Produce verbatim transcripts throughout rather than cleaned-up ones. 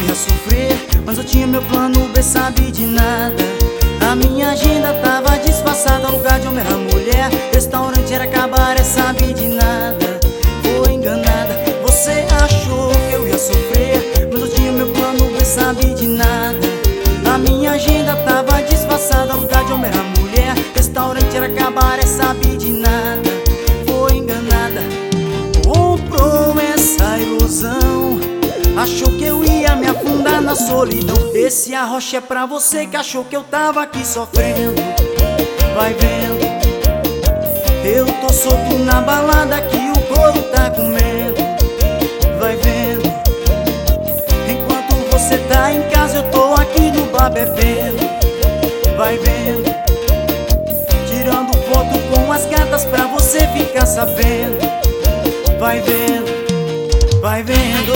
ia sofrer, mas eu tinha meu plano B, sabe de nada. A minha agenda tava disfarçada, lugar de homem era mulher, restaurante era cabaré, sabe de nada. Foi enganada, você achou que eu ia sofrer, mas eu tinha meu plano B, sabe de nada. A minha agenda tava disfarçada, lugar de homem era mulher, restaurante era cabaré, sabe de nada. Foi enganada, comprou essa ilusão, achou que eu ia me afundar na solidão. Esse arrocha é pra você que achou que eu tava aqui sofrendo. Vai vendo, eu tô solto na balada que o couro tá comendo. Vai vendo, enquanto você tá em casa eu tô aqui no bar bebendo. Vai vendo, tirando foto com as gatas pra você ficar sabendo. Vai vendo, vai vendo,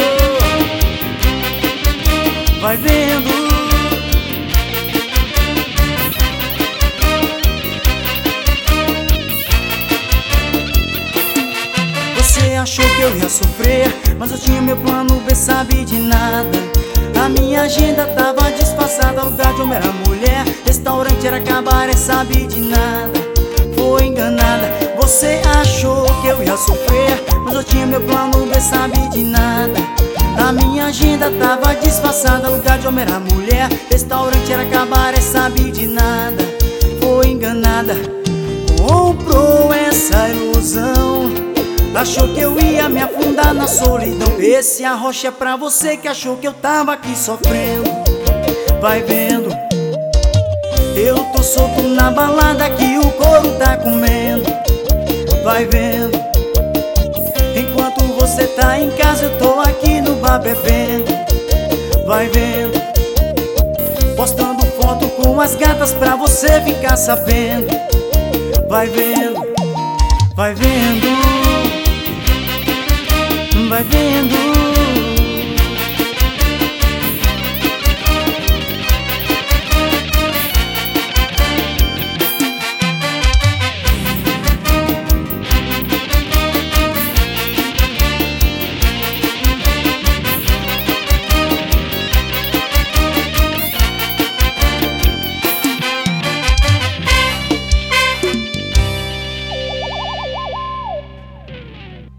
vai vendo. Você achou que eu ia sofrer, mas eu tinha meu plano B, sabe de nada. A minha agenda tava disfarçada, lugar de homem era mulher, restaurante era cabaré, sabe de nada. Foi enganada, você achou que eu ia sofrer, mas eu tinha meu plano B, sabe de nada. A minha agenda tava disfarçada, lugar de homem era mulher, restaurante era cabaré, sabe de nada. Foi enganada, comprou essa ilusão, achou que eu ia me afundar na solidão. Esse arrocha é pra você que achou que eu tava aqui sofrendo. Vai vendo, eu tô solto na balada que o couro tá comendo. Vai vendo, enquanto você tá em casa eu tô aqui no bar bebendo. Vai vendo, postando foto com as gatas pra você ficar sabendo. Vai vendo, vai vendo, vai vendo.